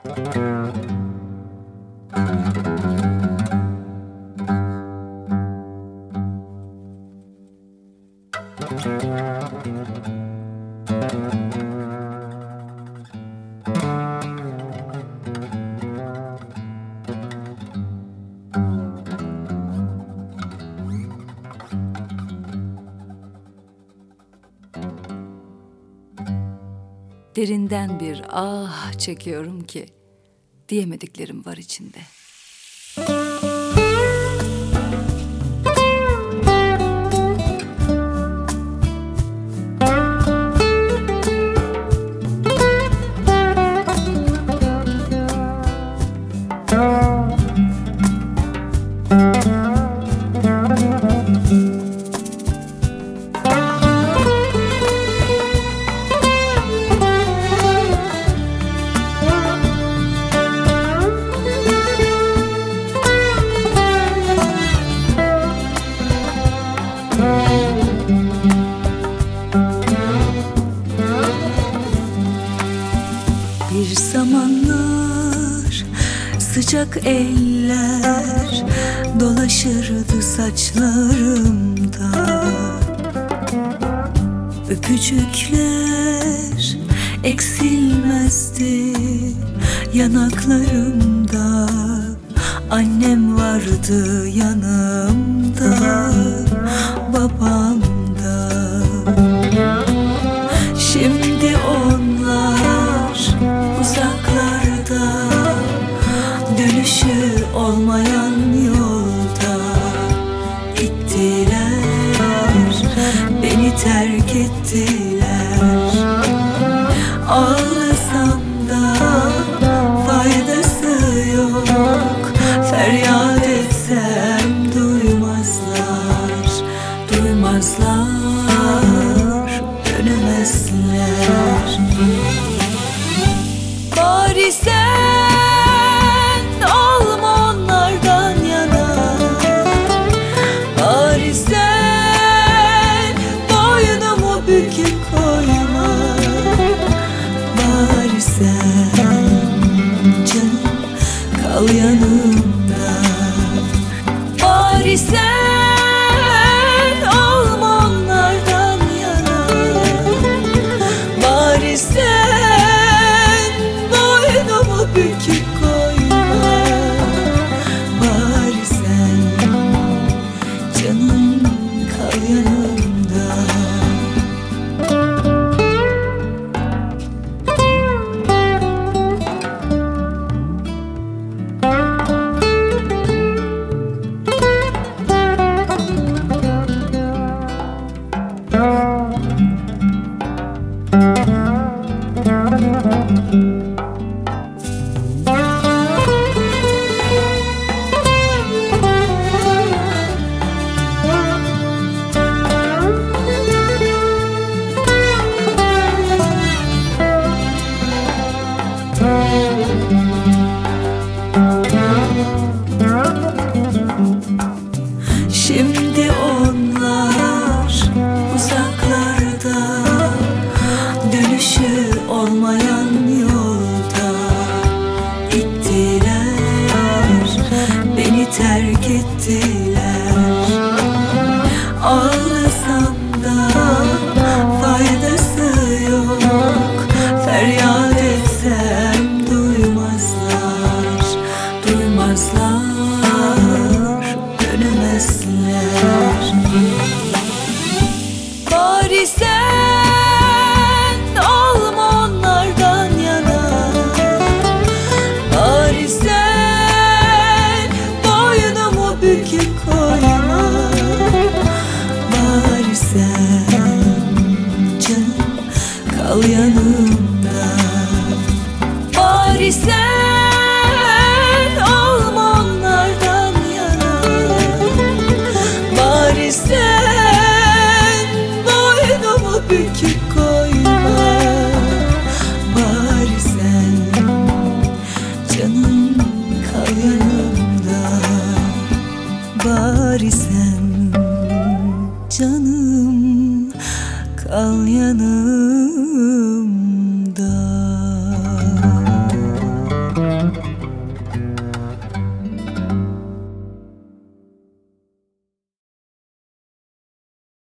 Derinden bir ah çekiyorum ki diyemediklerim var içinde. Bir zamanlar sıcak eller dolaşırdı saçlarımda, öpücükler eksilmezdi yanaklarımda. Annem vardı yanımda, babam da. Şimdi onlar uzaklarda, dönüşü olmayan yolda gittiler, beni terk ettiler. Ağlasam da faydası yok, feryat etsem duymazlar, duymazlar, dönemezler. Bari sen olma onlardan yana, bari sen boynumu büküp koyma, bari sen canım kal yanımda, bari sen olma onlardan yana, bari sen boynumu büküp koyma, bari sen canım kal yanımda. Şimdi onlar uzaklarda, dönüşü olmayan yolda gittiler, beni terk ettiler. Ağlasam da faydası yok, feryat etsem duymazlar, duymazlar, dönemezler. Bari sen olma onlardan yana, bari sen boynumu büküp koyma, bari sen canım kal yanımda, bari sen